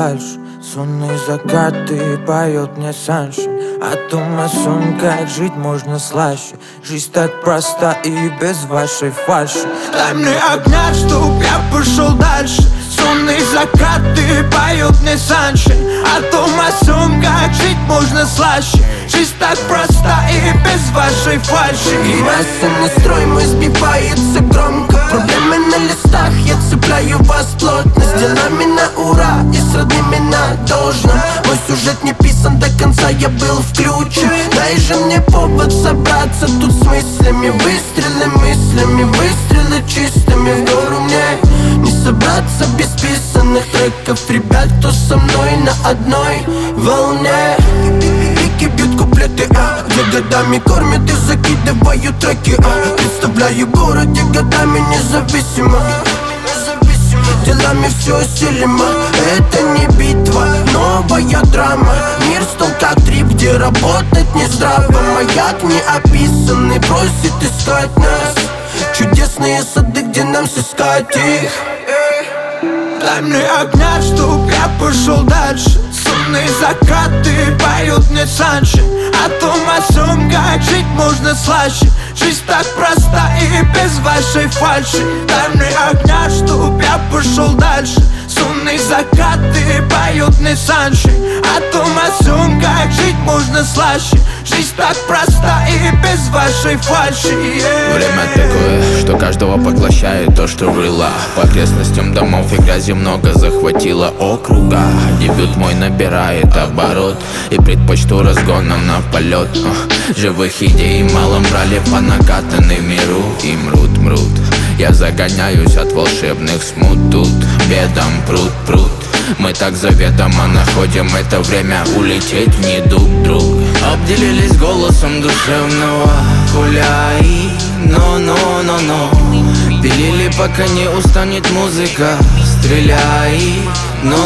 дальше. Сонные закаты поет мне Саншин о том, о сом, как жить можно слаще. Жизнь так проста и без вашей фальши. Дай мне огня, чтоб я пошел дальше. Сонные закаты поет мне Саншин о том, о сом, как жить можно слаще. Жизнь так проста и без вашей фальши. И масляный строй мой сбивается громко. Проблемы на листах, я цепляю вас плотно. С делами на ура и с родными на должном. Мой сюжет не писан до конца, я был включен. Дай же мне повод собраться тут с мыслями. Выстрелы мыслями, выстрелы чистыми. В гору мне не собраться без писанных треков. Ребят, кто со мной на одной волне. Пики бьют куплеты, где годами кормят и закидывают треки, представляю город, где годами независимо. Делами все усилимо. Это не битва, новая драма. Мир стал как трип, где работать не здраво. Маяк неописанный просит искать нас. Чудесные сады, где нам сыскать их. Дай мне огня, чтоб я пошел дальше. Сонные закаты поют мне Саншин о том, о сом, как жить можно слаще. Жизнь так проста и без вашей фальши. Дай мне огня, чтоб я пошел дальше. Сонные закаты поют мне Саншин о том, о сом, как жить можно слаще. Жизнь так проста и без вашей фальши. Время такое, что каждого поглощает то, что рыло. По окрестностям домов и грязи много захватило округа. Дебют мой набирает оборот и предпочту разгоном на полет. Живых идей мало брали по накатанной миру и мрут. Я загоняюсь от волшебных смут. Тут бедом пруд. Мы так заведомо находим это время улететь в недуг друг. Обделились голосом душевного гуляй, но пилили, пока не устанет музыка. Стреляй, но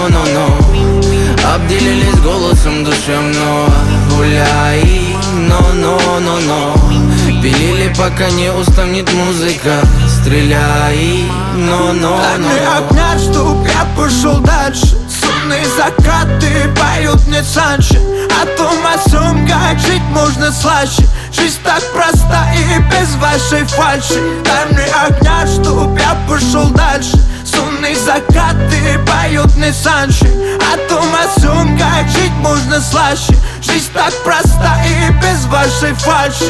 обделились голосом душевного гуляй, но пилили, пока не устанет музыка. Стреляй, но Дай мне огня, чтоб я пошел дальше. Сонные закаты поют мне Саншин о том, о сом, как жить можно слаще. Жизнь так проста и без вашей фальши. Дай мне огня, чтоб я пошел дальше. Сонные закаты поют мне Саншин о том, о сом, как жить можно слаще. Жизнь так проста и без вашей фальши.